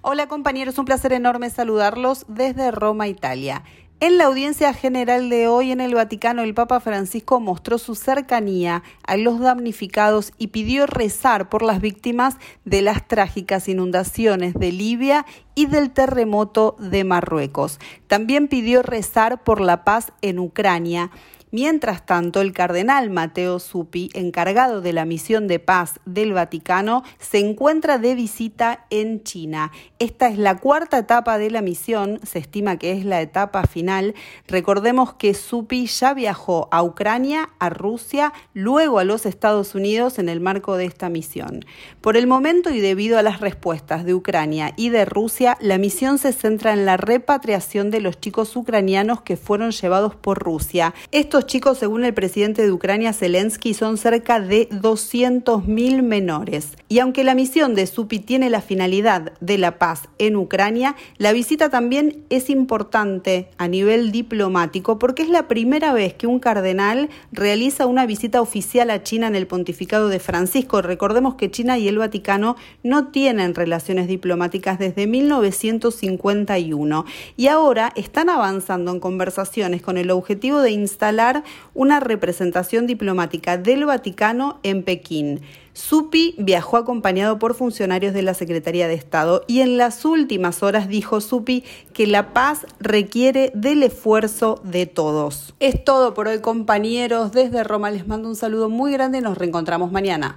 Hola compañeros, un placer enorme saludarlos desde Roma, Italia. En la audiencia general de hoy en el Vaticano, el Papa Francisco mostró su cercanía a los damnificados y pidió rezar por las víctimas de las trágicas inundaciones de Libia y del terremoto de Marruecos. También pidió rezar por la paz en Ucrania. Mientras tanto, el cardenal Matteo Zuppi, encargado de la misión de paz del Vaticano, se encuentra de visita en China. Esta es la cuarta etapa de la misión, se estima que es la etapa final. Recordemos que Zuppi ya viajó a Ucrania, a Rusia, luego a los Estados Unidos en el marco de esta misión. Por el momento y debido a las respuestas de Ucrania y de Rusia, la misión se centra en la repatriación de los chicos ucranianos que fueron llevados por Rusia. Estos chicos, según el presidente de Ucrania, Zelensky, son cerca de 200.000 menores. Y aunque la misión de Zuppi tiene la finalidad de la paz en Ucrania, la visita también es importante a nivel diplomático porque es la primera vez que un cardenal realiza una visita oficial a China en el pontificado de Francisco. Recordemos que China y el Vaticano no tienen relaciones diplomáticas desde 1951 y ahora están avanzando en conversaciones con el objetivo de instalar una representación diplomática del Vaticano en Pekín. Zuppi viajó acompañado por funcionarios de la Secretaría de Estado y en las últimas horas dijo Zuppi que la paz requiere del esfuerzo de todos. Es todo por hoy, compañeros. Desde Roma les mando un saludo muy grande y nos reencontramos mañana.